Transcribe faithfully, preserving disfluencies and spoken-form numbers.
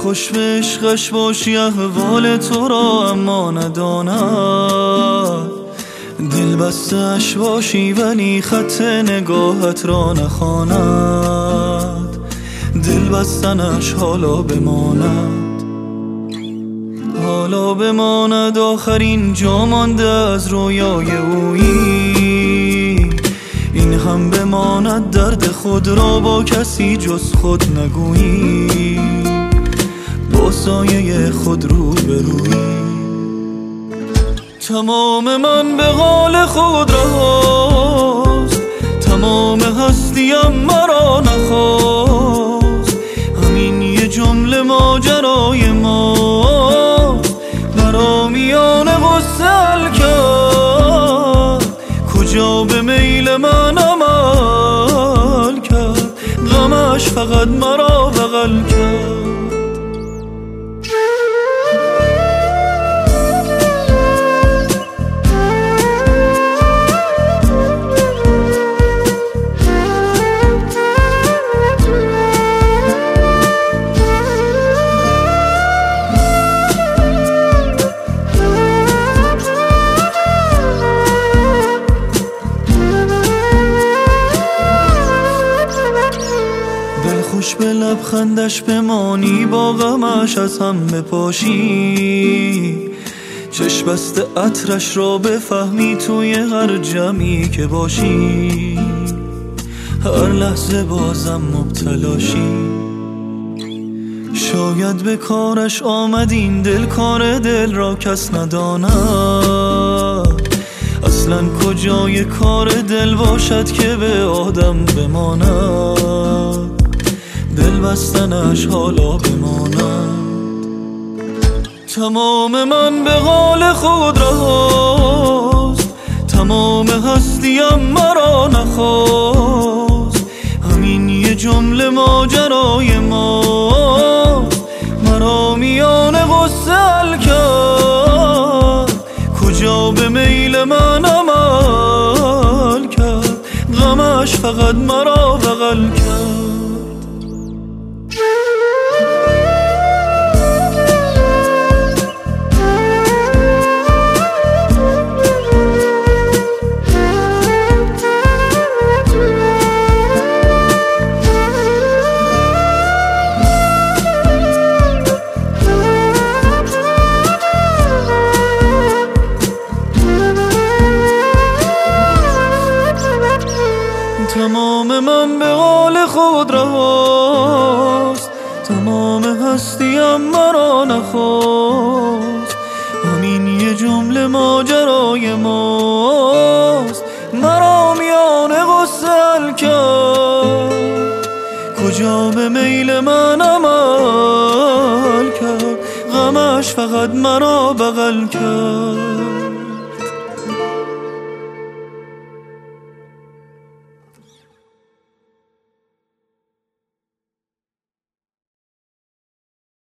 خوش به عشقش باشی احوال تو را اما نداند، دل بستش باشی ولی خط نگاهت را نخواند، دل بستنش حالا بماند، حالا بماند آخرین جا مانده از رویای اویی، این هم بماند درد خود را با کسی جز خود نگویی، با سایه خود رو برویی. تمام من به حال خود رهاست، تمام هستیم مرا نخواست، همین یه جمله ماجرای ما مرا میان غصه حل کرد، کجا به میل من عمل کرد، غمش فقط مرا بغل کرد. خوش به لبخندش بمانی با غمش از هم بپاشی، چشم بسته عطرش را بفهمی توی هر جمعی که باشی، هر لحظه بازم مبتلاشی. شاید به کارش آمد این دل، کار دل را کس نداند، اصلا کجای کار دل باشد که به آدم بماند، دل بستنش حالا بماند. تمام من به حال خود رهاست، تمام هستیم مرا نخواست، همین یه جمله ماجرای ما مرا میان غصه حل کرد، کجا به میل من عمل کرد، غمش فقط مرا بغل کرد. تمام من به حال خود رهاست، تمام هستیم مرا نخواست، همین یه جمله ماجرای ماست مرا میان غصه حل کرد، کجا به میل من عمل کرد، غمش فقط مرا بغل کرد.